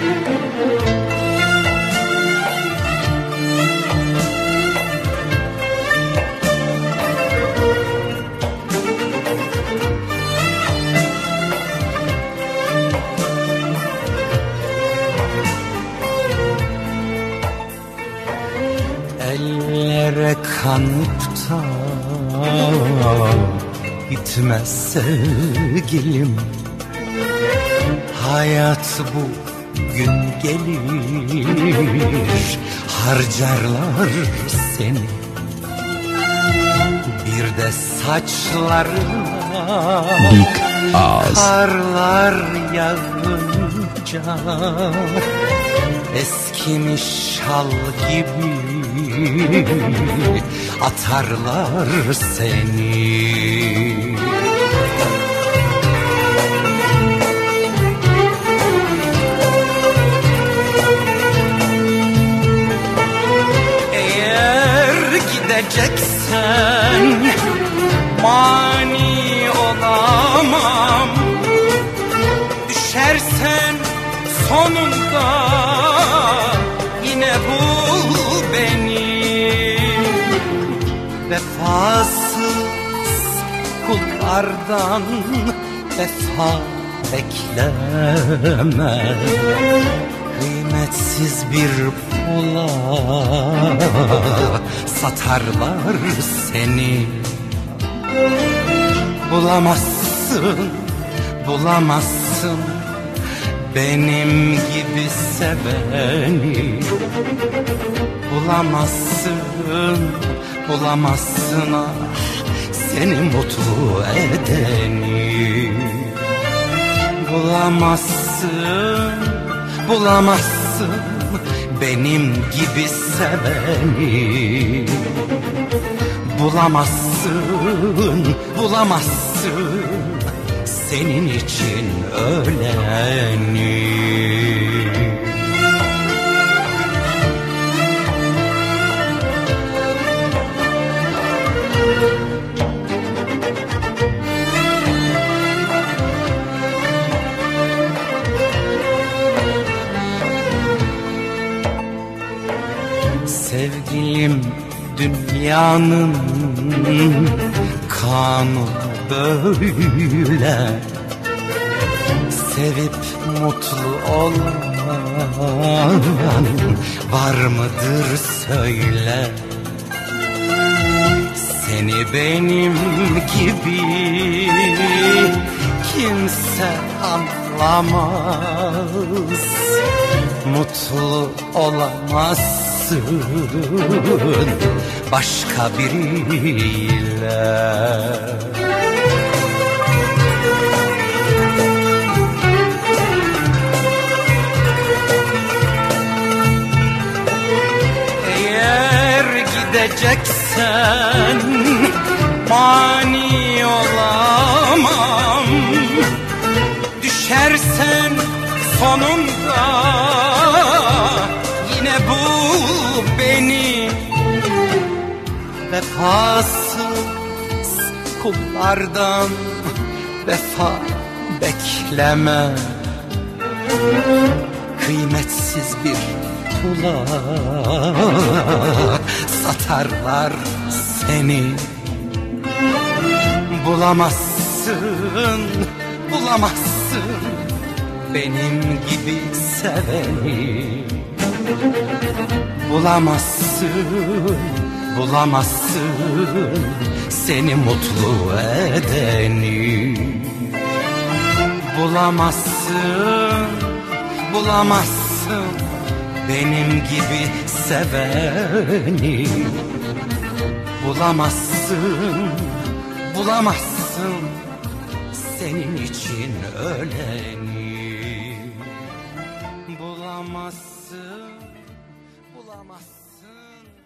Ellere kanıp da gitmez sevgilim. Hayat bu gün gelir, harcarlar seni. Bir de saçlarına karlar yağınca eskimiş şal gibi atarlar seni. Eğer gideceksen mani olamam. Düşersen sonunda yine bul beni. Vefasız kullardan vefa bekleme. Kıymetsiz bir pula satarlar seni. Bulamazsın, bulamazsın benim gibi seveni. Bulamazsın, bulamazsın ah seni mutlu edeni. Bulamazsın, bulamazsın benim gibi seveni. Bulamazsın, bulamazsın senin için öleni. Sevgilim dünyanın kanunu böyle. Sevip mutlu olan var mıdır söyle. Seni benim gibi kimse anlamaz. Mutlu olamazsın başka biriyle. Eğer gideceksen mani olamam. Düşersen sonunda yine bul beni. Vefasız kullardan vefa bekleme. Kıymetsiz bir pula satarlar seni. Bulamazsın, bulamazsın benim gibi seveni. Bulamazsın, bulamazsın seni mutlu edeni. Bulamazsın, bulamazsın benim gibi seveni. Bulamazsın, bulamazsın senin için öleni. Bulamazsın, bulamazsın.